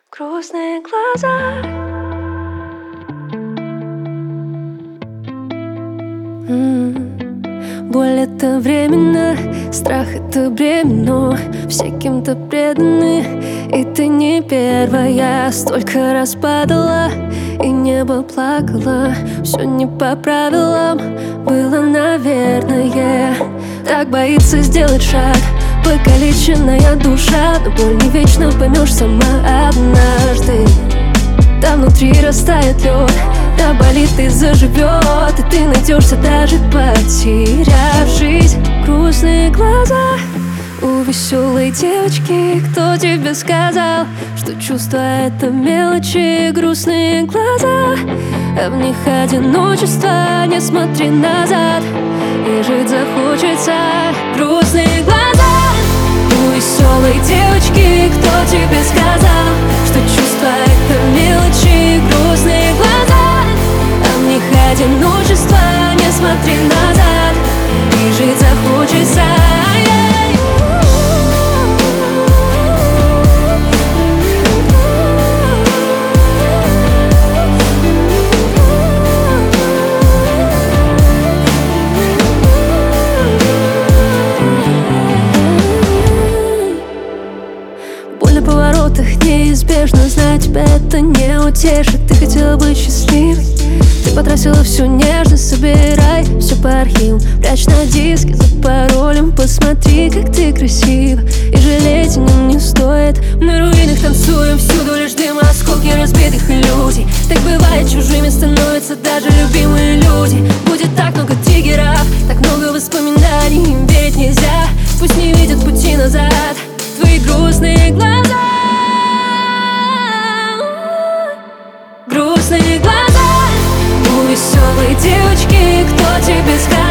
Грустные глаза. Боль — это временно, страх — это бременно. Все кем-то преданы, и ты не первая. Столько раз падала, и небо плакало. Все не по правилам было, наверное. Так боится сделать шаг покалеченная душа. Но боль не вечно, поймешь сама однажды. Там внутри растает лед, да болит и заживет, и ты найдешься, даже потерявшись. Грустные глаза у веселой девочки. Кто тебе сказал, что чувства — это мелочи? Грустные глаза, а в них одиночество. Не смотри назад, и жить захочется. Грустные глаза у веселой девочки. Кто тебе сказал, что чувства — это мелочи? Грустные глаза, а в них одиночество. Не смотри назад, и жить захочется. Боль на поворотах неизбежно, знаю, тебя это не утешит. Ты хотела быть счастливой, ты потратила всю нежность. Собирай все по архивам, прячь на диске за паролем. Посмотри, как ты красива, и жалеть о нем не стоит. На руинах танцуем, всюду лишь дым, осколки разбитых иллюзий. Так бывает, чужими становятся даже любимые люди. Будет так много триггеров, так много воспоминаний, им верить нельзя. Пусть не видят пути назад твои грустные глаза. Грустные глаза у веселой девочки. Кто тебе сказал,